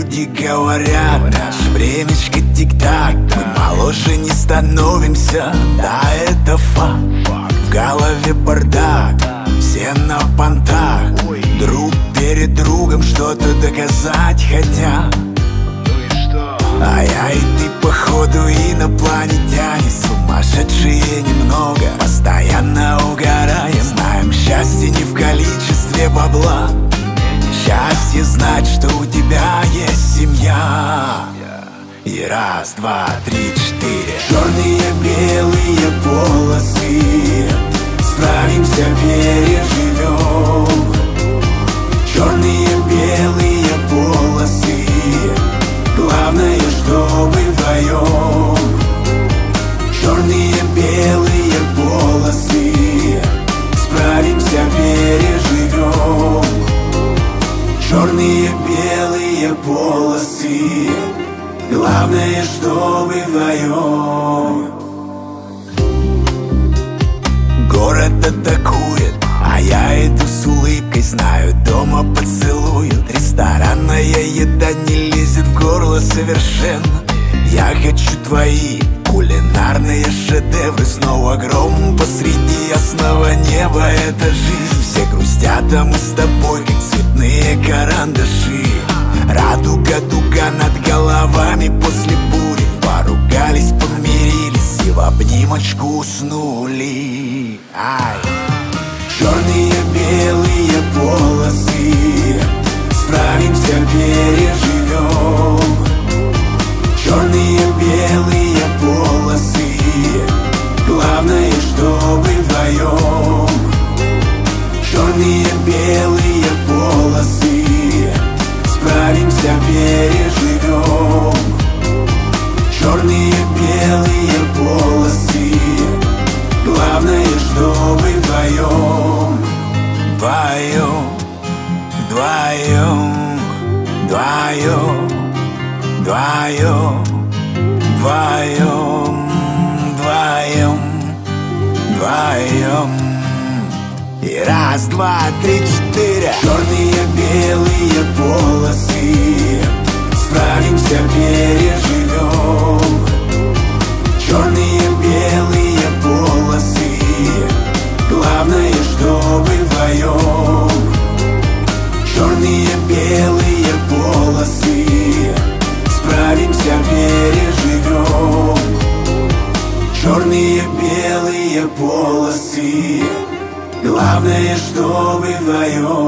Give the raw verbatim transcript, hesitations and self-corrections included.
люди говорят, наше времечко тик-так. Мы моложе не становимся, да, это факт. В голове бардак, все на понтах, друг перед другом что-то доказать хотят. А я и ты, походу, инопланетяне, сумасшедшие немного, постоянно угораем. Знаем, счастье не в количестве бабла, счастье знать, что у тебя есть семья. И раз, два, три, четыре. Черные, белые полосы, справимся, переживем. Черные, белые полосы, главное, чтобы вдвоем. Черные, белые полосы, справимся, переживем. Черные, белые полосы, главное, чтобы вдвоем. Город атакует, а я иду с улыбкой, знаю, дома поцелуют. Ресторанная еда не лезет в горло совершенно. Я хочу твои кулинарные шедевры. Снова гром посреди ясного неба, это жизнь. Все грустят, а мы с тобой как цветные карандаши. Радуга, дуга над головами после бури. Поругались, помирились и в обнимочку уснули. Ай. Черные, белые полосы, справимся, переживем. Черные, белые полосы, главное, чтобы вдвоем. Черные, белые полосы, справимся, переживем. Черные, белые полосы, главное, чтобы вдвоем. Вдвоем, вдвоем, вдвоем, вдвоем, вдвоем, вдвоем, вдвоем. И раз, два, три, четыре. Черные, белые полосы, справимся, переживем. Черные, белые полосы, главное, чтобы вдвоем. Черные, белые полосы, справимся, переживем. Черные, белые полосы, главное, чтобы вдвоем.